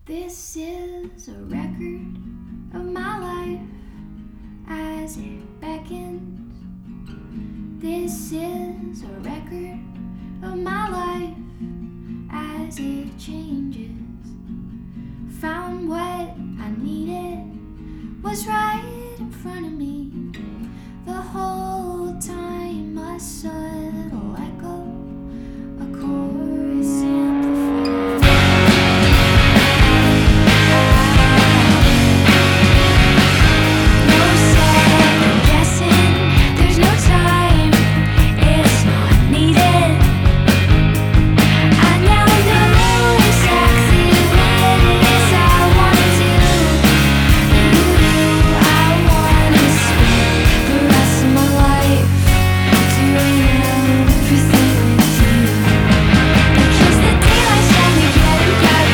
This is a record of my life as it beckons. This is a record of my life as it changes. Found what I needed was right in front of me the whole time. I saw